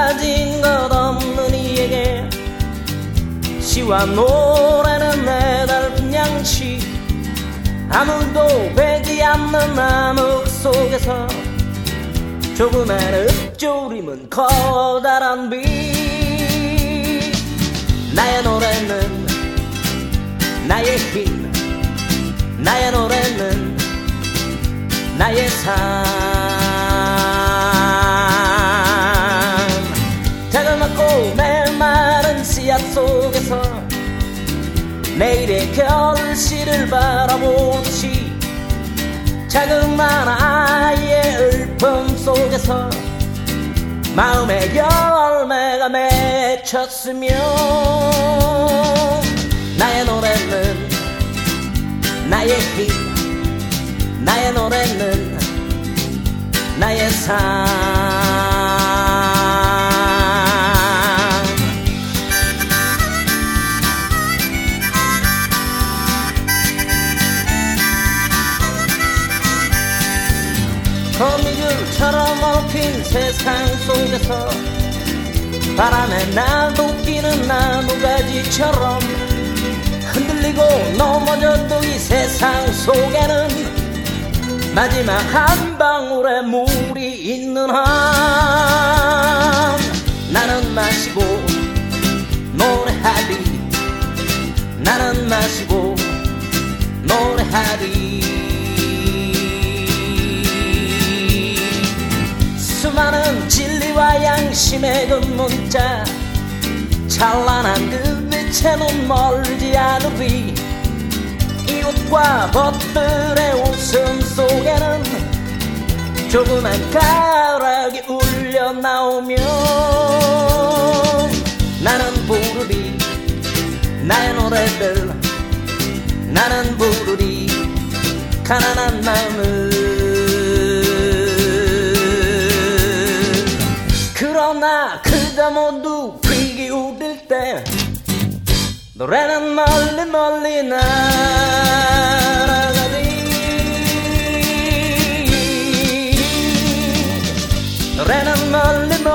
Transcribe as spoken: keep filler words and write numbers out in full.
가진 것 없는 이에게 시와 노래는 내달픈 양식, 아무도 베지 않는 암흑 속에서 조그만 읊조림은 커다란 빛. 나의 노래는 나의 힘, 나의 노래는 나의 삶. 자그맣고 메마른 씨앗 속에서 내일의 결실을 바라보듯이 자그마한 아이의 울품 속에서 마음의 열매가 맺혔으며, 나의 노래는 나의 힘, 나의 노래는 나의 삶. 거미줄처럼 엎인 세상 속에서 바람에 나도끼는 나무가지처럼 흔들리고 넘어져도 이 세상 속에는 마지막 한 방울의 물이 있는 한 나는 마시고 노래하리, 나는 마시고 노래하리. 수많은 진리와 양심의 그 문자, 찬란한 그 빛에는 멀지 않으리. 이웃과 벗들의 웃음 속에는 조그만 가락이 울려 나오며, 나는 부르리 나의 노래를, 나는 부르리 가난한 마음을. 그러나 그저 모두 귀 기울일 때 노래는 멀리 멀리 날아가리. 노래는 멀리 멀리